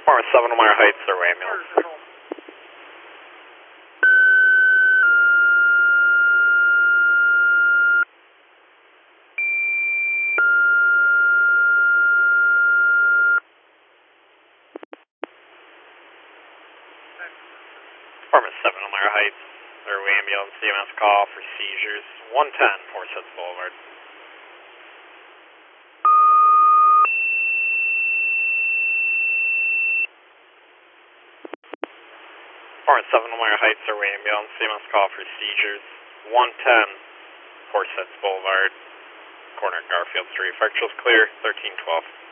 Department 7, Elmira Heights, they're ambulance. Department 7, Elmira Heights, they're ambulance, CMS call for seizures, 110 Horseheads Boulevard. Department 7, Elmira Heights, they're ambulance, CMS call for seizures, 110 Horseheads Boulevard, corner Garfield Street. Factual's clear, 1312.